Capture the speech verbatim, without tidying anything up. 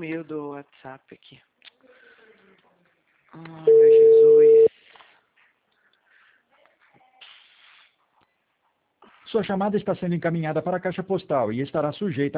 sumiu do WhatsApp aqui. Ai, meu Jesus. Sua chamada está sendo encaminhada para a caixa postal e estará sujeita